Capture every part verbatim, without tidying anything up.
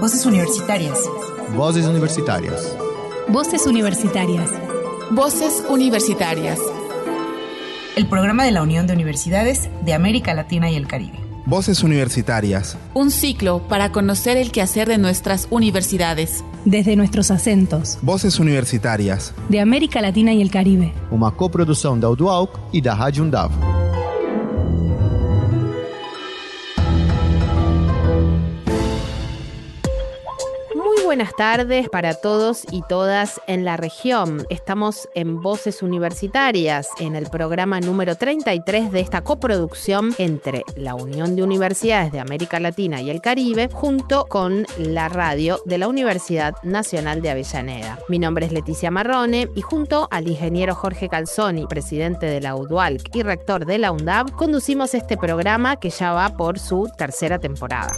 Voces universitarias. Voces universitarias. Voces universitarias. Voces universitarias. El programa de la Unión de Universidades de América Latina y el Caribe. Voces universitarias. Un ciclo para conocer el quehacer de nuestras universidades. Desde nuestros acentos. Voces universitarias. De América Latina y el Caribe. Uma coprodução da U D U A L C e da Rádio Undavo. Buenas tardes para todos y todas en la región. Estamos en Voces Universitarias, en el programa número treinta y tres de esta coproducción entre la Unión de Universidades de América Latina y el Caribe, junto con la radio de la Universidad Nacional de Avellaneda. Mi nombre es Leticia Marrone y junto al ingeniero Jorge Calzoni, presidente de la U D U A L C y rector de la UNDAV, conducimos este programa que ya va por su tercera temporada.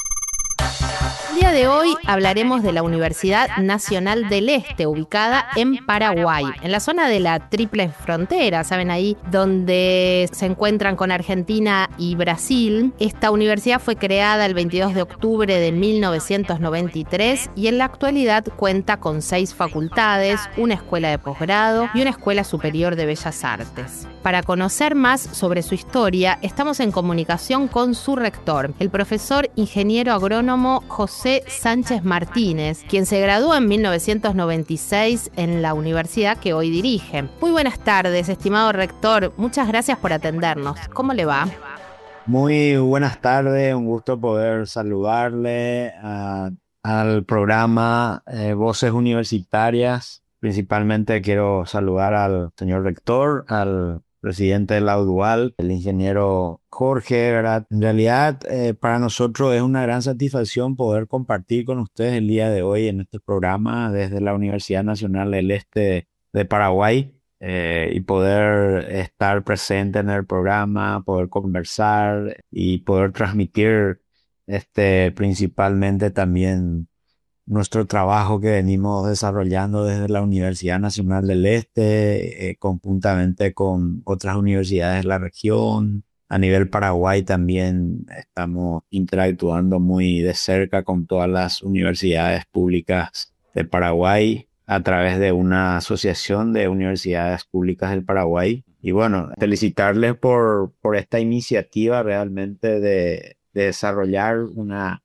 El día de hoy hablaremos de la Universidad Nacional del Este, ubicada en Paraguay, en la zona de la Triple Frontera, ¿saben? Ahí donde se encuentran con Argentina y Brasil. Esta universidad fue creada el veintidós de octubre de mil novecientos noventa y tres y en la actualidad cuenta con seis facultades, una escuela de posgrado y una escuela superior de Bellas Artes. Para conocer más sobre su historia, estamos en comunicación con su rector, el profesor ingeniero agrónomo José Sánchez Martínez, quien se graduó en mil novecientos noventa y seis en la universidad que hoy dirige. Muy buenas tardes, estimado rector. Muchas gracias por atendernos. ¿Cómo le va? Muy buenas tardes, un gusto poder saludarle a, al programa eh, Voces Universitarias. Principalmente quiero saludar al señor rector, al presidente de la U D U A L C, el ingeniero Jorge, ¿verdad? En realidad, eh, para nosotros es una gran satisfacción poder compartir con ustedes el día de hoy en este programa desde la Universidad Nacional del Este de Paraguay eh, y poder estar presente en el programa, poder conversar y poder transmitir este, principalmente también nuestro trabajo que venimos desarrollando desde la Universidad Nacional del Este, eh, conjuntamente con otras universidades de la región. A nivel Paraguay también estamos interactuando muy de cerca con todas las universidades públicas de Paraguay a través de una asociación de universidades públicas del Paraguay. Y bueno, felicitarles por, por esta iniciativa realmente de, de desarrollar una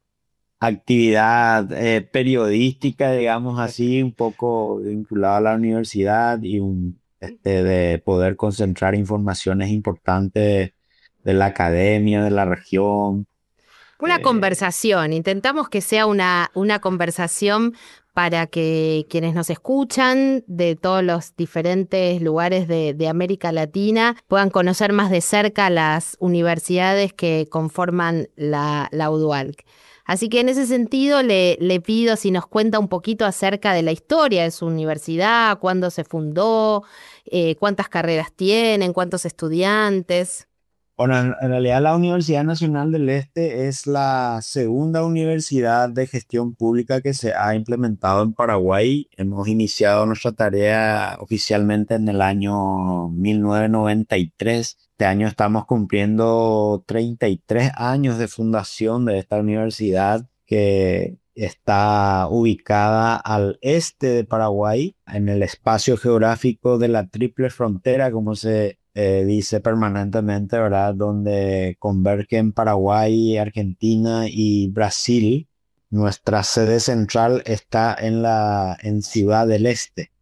actividad eh, periodística, digamos así, un poco vinculada a la universidad y un, este, de poder concentrar informaciones importantes de la academia, de la región. Una Eh, conversación, intentamos que sea una, una conversación para que quienes nos escuchan de todos los diferentes lugares de, de América Latina puedan conocer más de cerca las universidades que conforman la, la U D U A L C. Así que en ese sentido le, le pido si nos cuenta un poquito acerca de la historia de su universidad, cuándo se fundó, eh, cuántas carreras tienen, cuántos estudiantes. Bueno, en, en realidad la Universidad Nacional del Este es la segunda universidad de gestión pública que se ha implementado en Paraguay. Hemos iniciado nuestra tarea oficialmente en el año mil novecientos noventa y tres. Este año estamos cumpliendo treinta y tres años de fundación de esta universidad que está ubicada al este de Paraguay, en el espacio geográfico de la Triple Frontera, como se eh, dice permanentemente, ¿verdad? Donde convergen Paraguay, Argentina y Brasil. Nuestra sede central está en la en Ciudad del Este,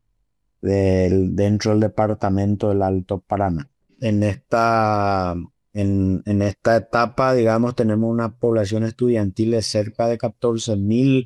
del, dentro del departamento del Alto Paraná. En esta, en, en esta etapa, digamos, tenemos una población estudiantil de cerca de catorce mil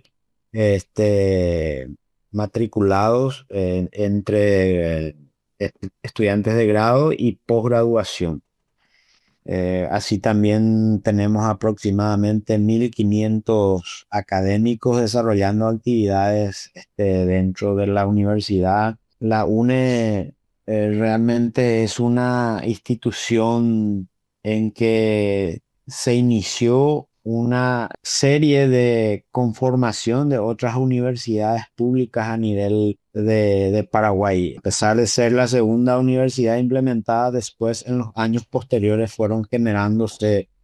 este, matriculados eh, entre eh, est- estudiantes de grado y posgraduación. Eh, así también tenemos aproximadamente mil quinientos académicos desarrollando actividades este, dentro de la universidad. La UNE eh, realmente es una institución en que se inició una serie de conformación de otras universidades públicas a nivel de, de Paraguay. A pesar de ser la segunda universidad implementada, después en los años posteriores fueron generándose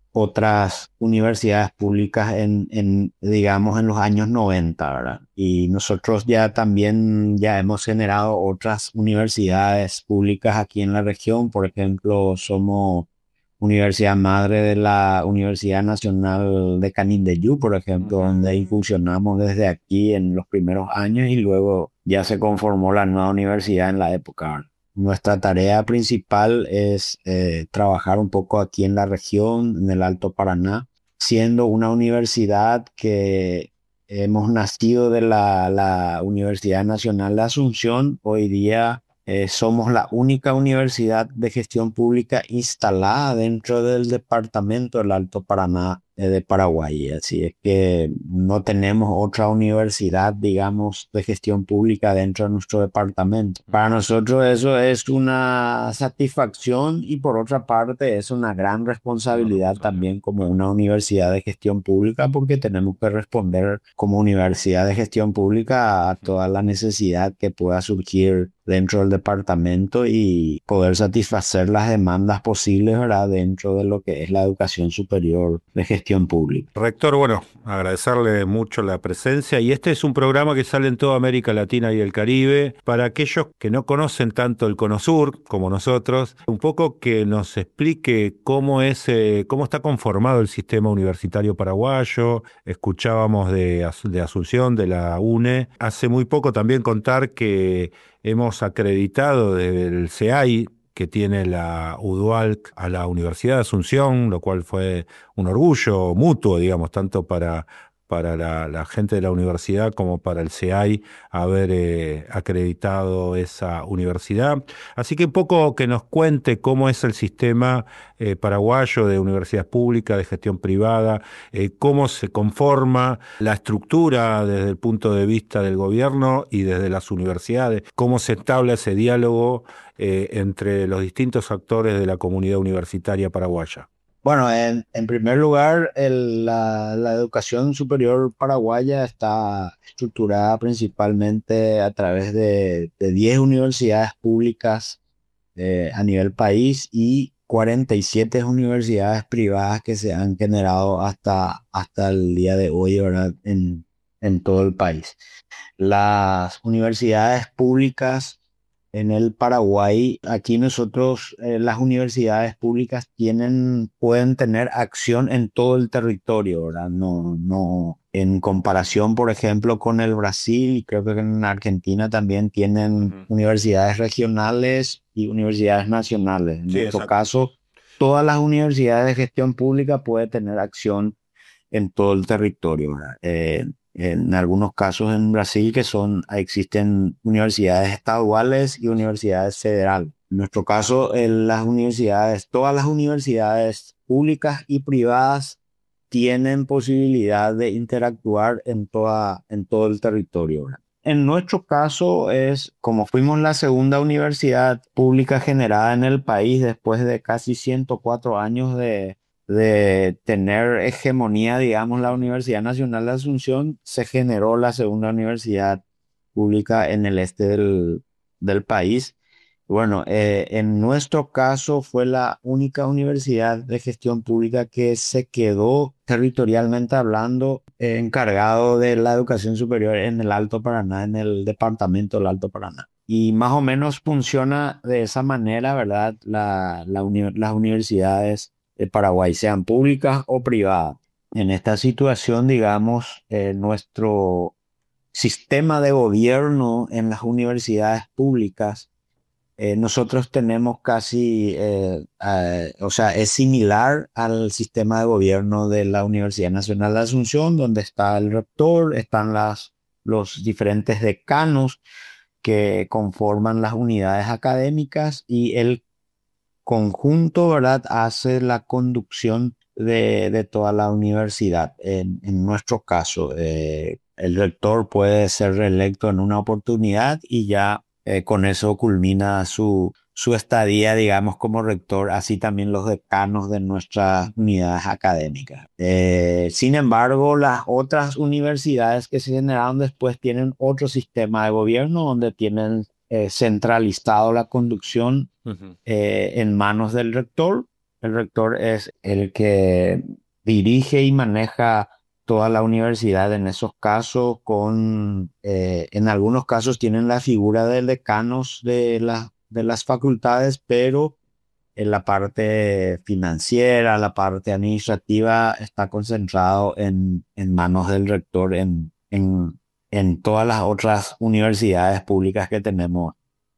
otras universidades públicas en, en, digamos, en los años noventa, ¿verdad? Y nosotros ya también ya hemos generado otras universidades públicas aquí en la región. Por ejemplo, somos universidad madre de la Universidad Nacional de Canindeyú, por ejemplo, donde incursionamos desde aquí en los primeros años y luego ya se conformó la nueva universidad en la época, ¿verdad? Nuestra tarea principal es eh, trabajar un poco aquí en la región, en el Alto Paraná, siendo una universidad que hemos nacido de la, la Universidad Nacional de Asunción. Hoy día eh, somos la única universidad de gestión pública instalada dentro del departamento del Alto Paraná eh, de Paraguay. Así es que no tenemos otra universidad, digamos, de gestión pública dentro de nuestro departamento. Para nosotros eso es una satisfacción y por otra parte es una gran responsabilidad también como una universidad de gestión pública, porque tenemos que responder como universidad de gestión pública a toda la necesidad que pueda surgir dentro del departamento y poder satisfacer las demandas posibles, ¿verdad?, dentro de lo que es la educación superior de gestión pública. Rector, bueno, agradecerle mucho la presencia, y este es un programa que sale en toda América Latina y el Caribe. Para aquellos que no conocen tanto el Cono Sur como nosotros, un poco que nos explique cómo es, eh, cómo está conformado el sistema universitario paraguayo. Escuchábamos de, de Asunción, de la U N E. Hace muy poco también contar que hemos acreditado desde el C E A I que tiene la UDUALC a la Universidad de Asunción, lo cual fue un orgullo mutuo, digamos, tanto para, para la, la gente de la universidad como para el C E A I haber eh, acreditado esa universidad. Así que un poco que nos cuente cómo es el sistema eh, paraguayo de universidades públicas, de gestión privada, eh, cómo se conforma la estructura desde el punto de vista del gobierno y desde las universidades, cómo se entabla ese diálogo eh, entre los distintos actores de la comunidad universitaria paraguaya. Bueno, en, en primer lugar, el- la, la educación superior paraguaya está estructurada principalmente a través de, de diez universidades públicas eh, a nivel país y cuarenta y siete universidades privadas que se han generado hasta, hasta el día de hoy, ¿verdad?, en, en todo el país. Las universidades públicas en el Paraguay, aquí nosotros, eh, las universidades públicas tienen, pueden tener acción en todo el territorio, ¿verdad? No, no, en comparación, por ejemplo, con el Brasil, y creo que en Argentina también tienen Ujú. universidades regionales y universidades nacionales. En Sí, nuestro exacto. caso, todas las universidades de gestión pública pueden tener acción en todo el territorio, ¿verdad? Eh, en algunos casos en Brasil que son, existen universidades estaduales y universidades federales. En nuestro caso, en las universidades, todas las universidades públicas y privadas tienen posibilidad de interactuar en toda, en todo el territorio, ¿verdad? En nuestro caso es, como fuimos la segunda universidad pública generada en el país después de casi ciento cuatro años de, de tener hegemonía, digamos, la Universidad Nacional de Asunción, se generó la segunda universidad pública en el este del, del país. Bueno, eh, en nuestro caso fue la única universidad de gestión pública que se quedó territorialmente hablando eh, encargado de la educación superior en el Alto Paraná, en el departamento del Alto Paraná. Y más o menos funciona de esa manera, ¿verdad? La, la uni- las universidades de Paraguay, sean públicas o privadas. En esta situación, digamos, eh, nuestro sistema de gobierno en las universidades públicas, eh, nosotros tenemos casi, eh, eh, o sea, es similar al sistema de gobierno de la Universidad Nacional de Asunción, donde está el rector, están las, los diferentes decanos que conforman las unidades académicas y el conjunto, ¿verdad?, hace la conducción de, de toda la universidad. En, en nuestro caso, eh, el rector puede ser reelecto en una oportunidad y ya eh, con eso culmina su, su estadía, digamos, como rector, así también los decanos de nuestras unidades académicas. Eh, sin embargo, las otras universidades que se generaron después tienen otro sistema de gobierno donde tienen eh, centralizado la conducción Ujú. eh, en manos del rector El rector es el que dirige y maneja toda la universidad en esos casos, con, eh, en algunos casos tienen la figura del decanos de, la- de las facultades, pero en la parte financiera, la parte administrativa está concentrado en, en manos del rector en, en, en todas las otras universidades públicas que tenemos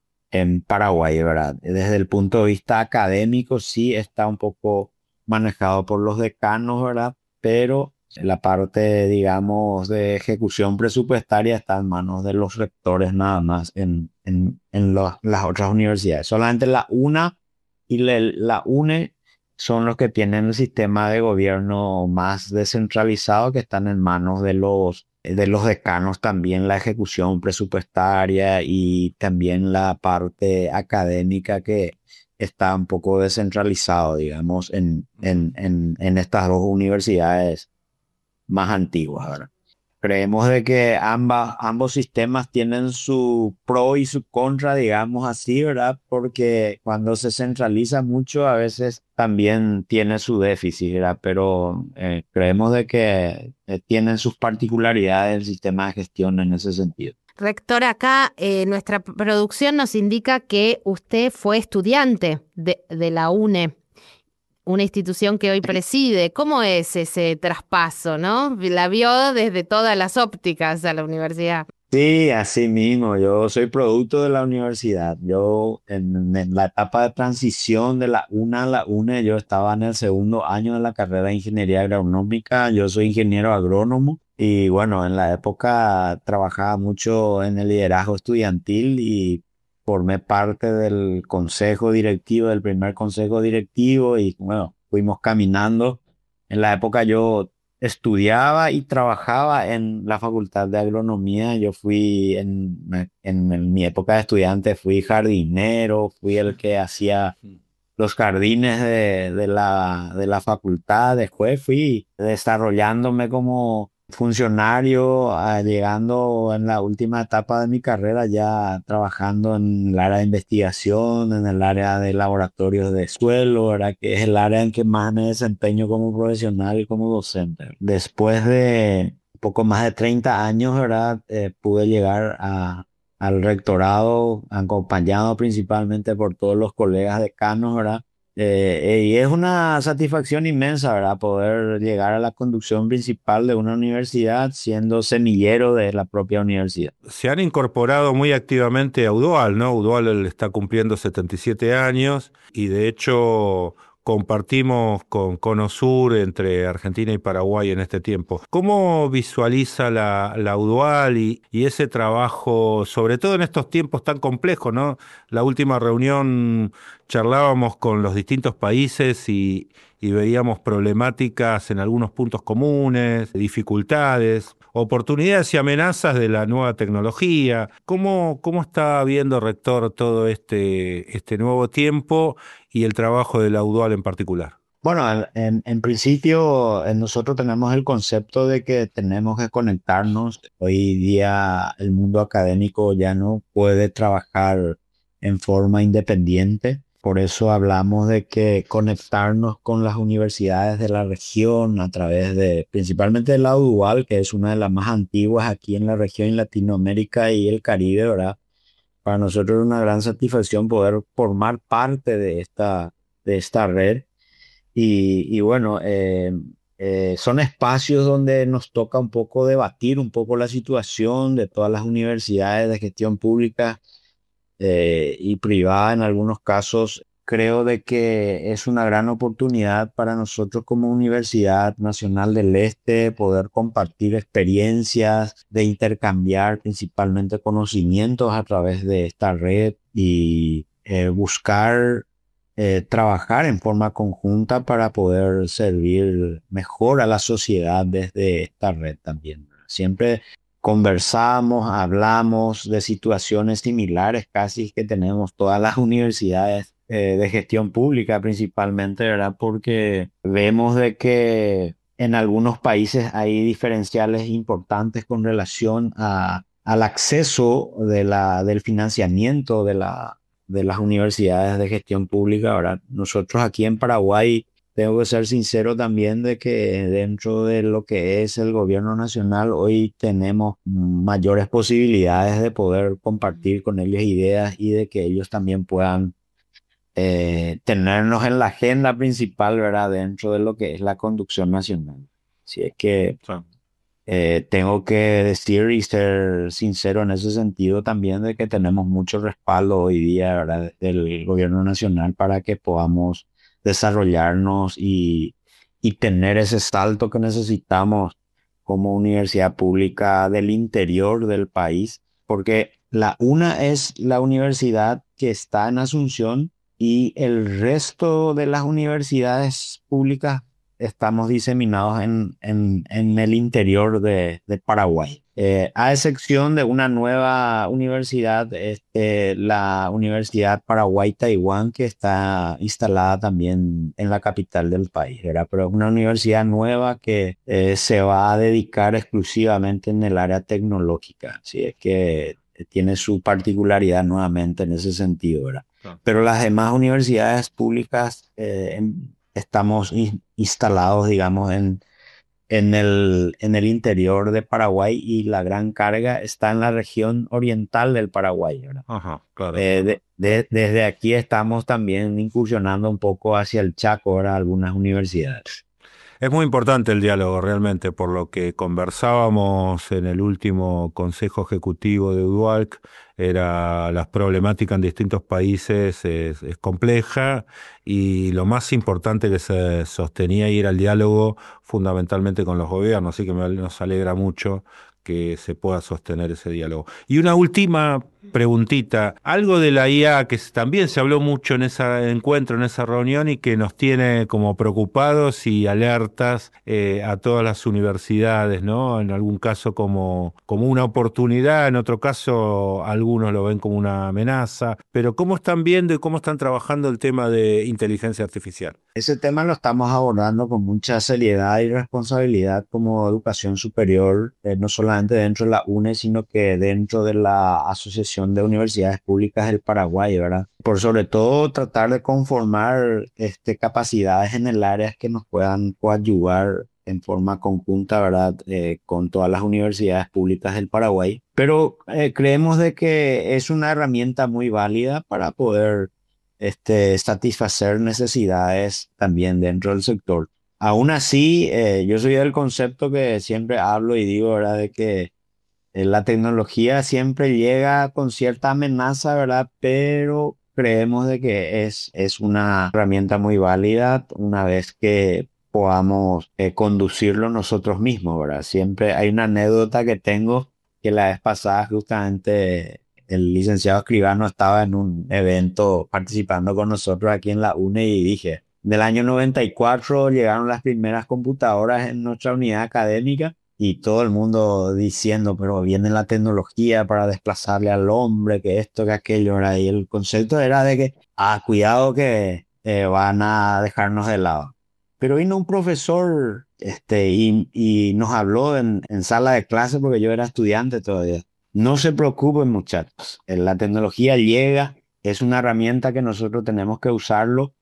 en Paraguay, ¿verdad? Desde el punto de vista académico, sí está un poco manejado por los decanos, ¿verdad? Pero la parte, digamos, de ejecución presupuestaria está en manos de los rectores nada más en, en, en los- las otras universidades. Solamente la UNA y la, la UNE son los que tienen el sistema de gobierno más descentralizado, que están en manos de los de los decanos también la ejecución presupuestaria y también la parte académica que está un poco descentralizado, digamos, en, en, en, en estas dos universidades más antiguas, ¿verdad? Creemos de que ambas, ambos sistemas tienen su pro y su contra, digamos así, ¿verdad? Porque cuando se centraliza mucho, a veces también tiene su déficit, ¿verdad? Pero eh, creemos de que eh, tienen sus particularidades el sistema de gestión en ese sentido. Rector, acá eh, nuestra p- producción nos indica que usted fue estudiante de, de la UNE, una institución que hoy preside. ¿Cómo es ese traspaso, no? La vio desde todas las ópticas a la universidad. Sí, así mismo. Yo soy producto de la universidad. Yo en, en la etapa de transición de la UNA a la UNE, yo estaba en el segundo año de la carrera de ingeniería agronómica. Yo soy ingeniero agrónomo y bueno, en la época trabajaba mucho en el liderazgo estudiantil y formé parte del consejo directivo, del primer consejo directivo y bueno, fuimos caminando. En la época yo estudiaba y trabajaba en la Facultad de Agronomía. Yo fui en, en, en mi época de estudiante, fui jardinero, fui el que hacía los jardines de, de la, de la facultad. Después fui desarrollándome como funcionario, ah, llegando en la última etapa de mi carrera ya trabajando en el área de investigación, en el área de laboratorios de suelo, ¿verdad? Que es el área en que más me desempeño como profesional y como docente. Después de un poco más de treinta años, ¿verdad? Eh, pude llegar a al rectorado, acompañado principalmente por todos los colegas decanos, ¿verdad? Eh, eh, y es una satisfacción inmensa, ¿verdad? Poder llegar a la conducción principal de una universidad siendo semillero de la propia universidad. Se han incorporado muy activamente a UDOAL, ¿no? UDOAL está cumpliendo setenta y siete años y de hecho compartimos con CONOSUR entre Argentina y Paraguay en este tiempo. ¿Cómo visualiza la, la UDOAL y, y ese trabajo, sobre todo en estos tiempos tan complejos, ¿no? La última reunión charlábamos con los distintos países y, y veíamos problemáticas en algunos puntos comunes, dificultades, oportunidades y amenazas de la nueva tecnología. ¿Cómo, cómo está viendo, rector, todo este, este nuevo tiempo y el trabajo de la UDOAL en particular? Bueno, en, en- en principio eh, nosotros tenemos el concepto de que tenemos que conectarnos. Hoy día el mundo académico ya no puede trabajar en forma independiente. Por eso hablamos de que conectarnos con las universidades de la región a través de, principalmente de la UDOAL, que es una de las más antiguas aquí en la región, en Latinoamérica y el Caribe, ¿verdad? Para nosotros es una gran satisfacción poder formar parte de esta, de esta red. Y, y bueno, eh, eh, son espacios donde nos toca un poco debatir un poco la situación de todas las universidades de gestión pública eh, y privada en algunos casos. Creo de que es una gran oportunidad para nosotros como Universidad Nacional del Este poder compartir experiencias, de intercambiar principalmente conocimientos a través de esta red y eh, buscar eh, trabajar en forma conjunta para poder servir mejor a la sociedad desde esta red también. Siempre conversamos, hablamos de situaciones similares casi que tenemos todas las universidades eh, de gestión pública principalmente, ¿verdad? Porque vemos de que en algunos países hay diferenciales importantes con relación a, al acceso de la, del financiamiento de la de las universidades de gestión pública. Ahora, nosotros aquí en Paraguay, tengo que ser sincero también de que dentro de lo que es el gobierno nacional, hoy tenemos mayores posibilidades de poder compartir con ellos ideas y de que ellos también puedan eh, tenernos en la agenda principal, ¿verdad? Dentro de lo que es la conducción nacional. Así es que Sí. eh, tengo que decir y ser sincero en ese sentido también de que tenemos mucho respaldo hoy día, ¿verdad? Del gobierno nacional para que podamos desarrollarnos y, y tener ese salto que necesitamos como universidad pública del interior del país, porque la una es la universidad que está en Asunción y el resto de las universidades públicas estamos diseminados en, en, en el interior de, de Paraguay. Eh, a excepción de una nueva universidad, este, la Universidad Paraguay-Taiwán, que está instalada también en la capital del país, ¿verdad? Pero es una universidad nueva que eh, se va a dedicar exclusivamente en el área tecnológica. Así es que tiene su particularidad nuevamente en ese sentido, ¿verdad? Claro. Pero las demás universidades públicas eh, en, estamos in- instalados, digamos, en, en el, en el interior de Paraguay y la gran carga está en la región oriental del Paraguay, ¿verdad? Ajá, claro. Eh, de- de- desde aquí estamos también incursionando un poco hacia el Chaco, ¿verdad? Algunas universidades. Es muy importante el diálogo realmente, por lo que conversábamos en el último Consejo Ejecutivo de UDUALC, era las problemáticas en distintos países es, es compleja y lo más importante que se sostenía ahí era el diálogo fundamentalmente con los gobiernos, así que me- nos alegra mucho que se pueda sostener ese diálogo. Y una última preguntita, algo de la I A que s- también se habló mucho en ese encuentro, en esa reunión y que nos tiene como preocupados y alertas eh, a todas las universidades, ¿no? En algún caso como, como una oportunidad, en otro caso algunos lo ven como una amenaza, pero ¿cómo están viendo y cómo están trabajando el tema de inteligencia artificial? Ese tema lo estamos abordando con mucha seriedad y responsabilidad como educación superior, eh, no solamente dentro de la U N E, sino que dentro de la Asociación de Universidades Públicas del Paraguay, ¿verdad? Por sobre todo tratar de conformar este, capacidades en el área que nos puedan coadyuvar en forma conjunta, ¿verdad? Eh, con todas las universidades públicas del Paraguay. Pero eh, creemos de que es una herramienta muy válida para poder este, satisfacer necesidades también dentro del sector. Aún así, eh, yo soy del concepto que siempre hablo y digo, ¿verdad? De que eh, la tecnología siempre llega con cierta amenaza, ¿verdad? Pero creemos de que es, es una herramienta muy válida una vez que podamos eh, conducirlo nosotros mismos, ¿verdad? Siempre hay una anécdota que tengo que la vez pasada justamente el licenciado Escribano estaba en un evento participando con nosotros aquí en la U N E y dije, del año noventa y cuatro llegaron las primeras computadoras en nuestra unidad académica y todo el mundo diciendo, pero viene la tecnología para desplazarle al hombre, que esto, que aquello, ¿verdad? Y el concepto era de que, ah, cuidado que eh, van a dejarnos de lado. Pero vino un profesor este, y, y nos habló en, en sala de clase porque yo era estudiante todavía. No se preocupen, muchachos. Eh, La tecnología llega, es una herramienta que nosotros tenemos que usarlo,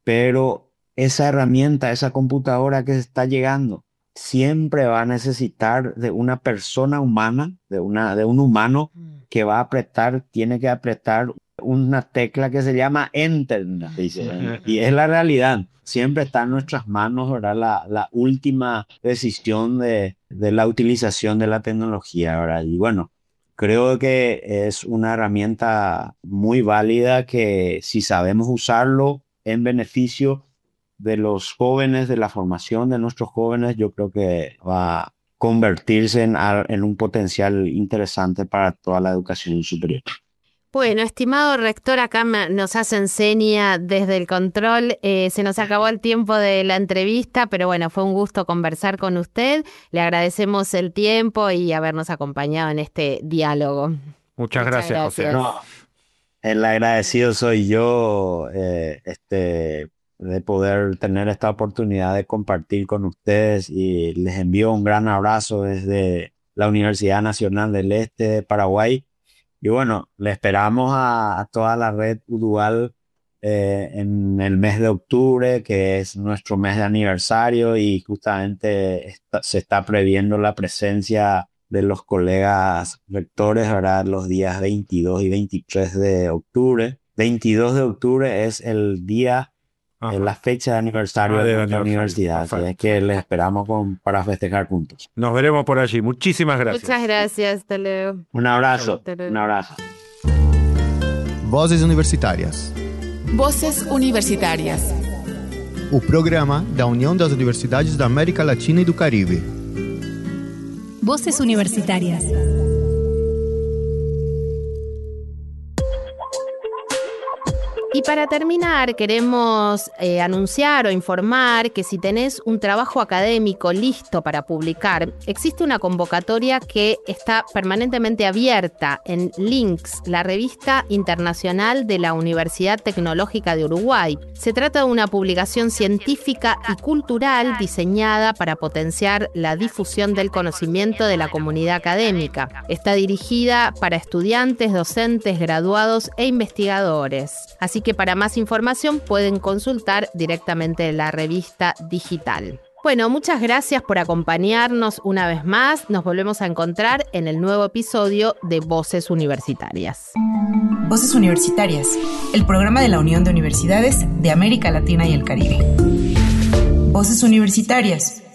pero esa herramienta, esa computadora que está llegando, siempre va a necesitar de una persona humana, de una, de un humano que va a apretar, tiene que apretar una tecla que se llama Enter, dice. Y es la realidad. Siempre está en nuestras manos, ¿verdad? La, la última decisión de, de la utilización de la tecnología, ¿verdad? Y bueno, creo que es una herramienta muy válida que si sabemos usarlo en beneficio de los jóvenes, de la formación de nuestros jóvenes, yo creo que va a convertirse en, a- en un potencial interesante para toda la educación superior. Bueno, estimado rector, acá me- nos hacen seña desde el control. Eh, se nos acabó el tiempo de la entrevista, pero bueno, fue un gusto conversar con usted. Le agradecemos el tiempo y habernos acompañado en este diálogo. Muchas Muchas gracias, José. gracias. No, el agradecido soy yo, eh, este, de poder tener esta oportunidad de compartir con ustedes y les envío un gran abrazo desde la Universidad Nacional del Este de Paraguay Y bueno, le esperamos a, a toda la red Udual eh, en el mes de octubre, que es nuestro mes de aniversario, y justamente está- se está previendo la presencia de los colegas rectores, ¿verdad? Los días veintidós y veintitrés de octubre. veintidós de octubre es el día, Ajá. es la fecha de aniversario Ah, de de nuestra aniversario. universidad. Así Perfecto. es que les esperamos con, para festejar juntos. Nos veremos por allí. Muchísimas gracias. Muchas gracias, hasta luego. Un abrazo, Hasta luego. un abrazo. Vozes Universitárias. Voces Universitarias. O programa da União das Universidades da América Latina e do Caribe. Voces Universitarias. Y para terminar, queremos eh, anunciar o informar que si tenés un trabajo académico listo para publicar, existe una convocatoria que está permanentemente abierta en Links, la revista internacional de la Universidad Tecnológica de Uruguay. Se trata de una publicación científica y cultural diseñada para potenciar la difusión del conocimiento de la comunidad académica. Está dirigida para estudiantes, docentes, graduados e investigadores. Así que para más información pueden consultar directamente la revista digital. Bueno, muchas gracias por acompañarnos una vez más. Nos volvemos a encontrar en el nuevo episodio de Voces Universitarias. Voces Universitarias, el programa de la Unión de Universidades de América Latina y el Caribe. Voces Universitarias.